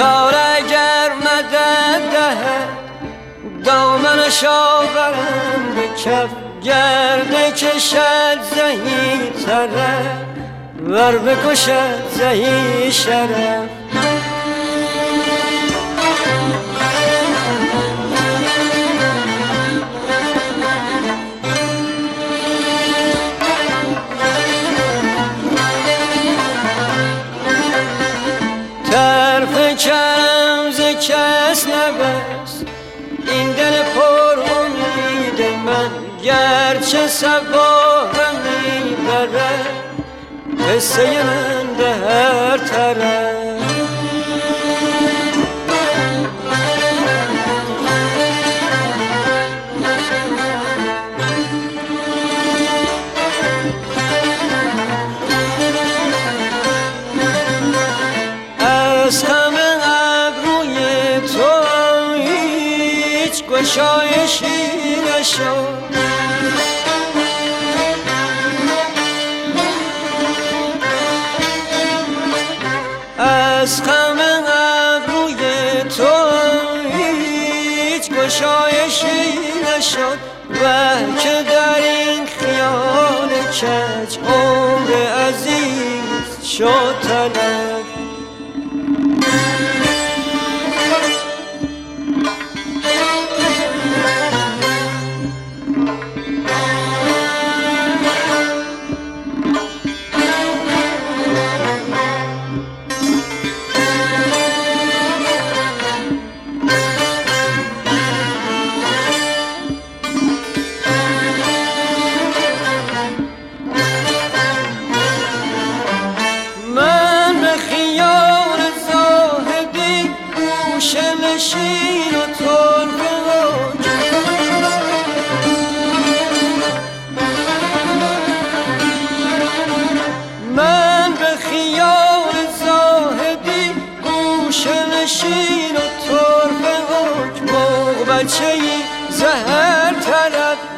ستاره اگر مدد دهد دامنش آورم به کف گرده کشد زهی طرف ور بکشد زهی شرف طرف کرم ز کس نبست این دل پر امید من گرچه سبارم میبرد قصه من به هر طرف از غم ابروی تو هیچ گشایشی نشد از غم ابروی تو هیچ گشایشی نشد و که در این خیال کج عمر عزیز شد تلف شیر و ترک من به خیال زاهدی گوشه شیر و ترک موج بچه‌ای زهر طلب